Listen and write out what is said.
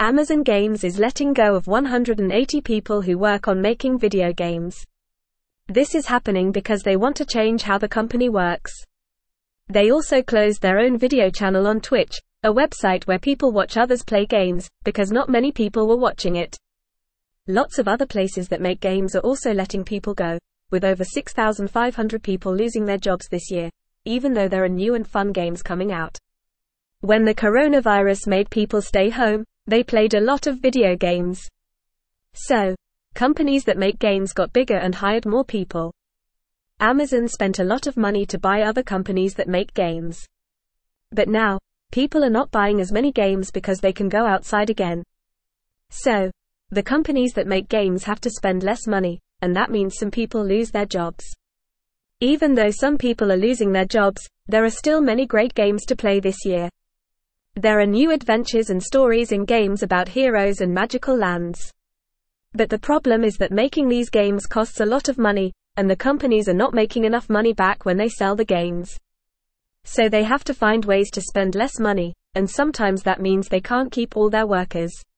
Amazon Games is letting go of 180 people who work on making video games. This is happening because they want to change how the company works. They also closed their own video channel on Twitch, a website where people watch others play games, because not many people were watching it. Lots of other places that make games are also letting people go, with over 6,500 people losing their jobs this year, even though there are new and fun games coming out. When the coronavirus made people stay home, they played a lot of video games. So, companies that make games got bigger and hired more people. Amazon spent a lot of money to buy other companies that make games. But now, people are not buying as many games because they can go outside again. So, the companies that make games have to spend less money, and that means some people lose their jobs. Even though some people are losing their jobs, there are still many great games to play this year. There are new adventures and stories in games about heroes and magical lands. But the problem is that making these games costs a lot of money, and the companies are not making enough money back when they sell the games. So they have to find ways to spend less money, and sometimes that means they can't keep all their workers.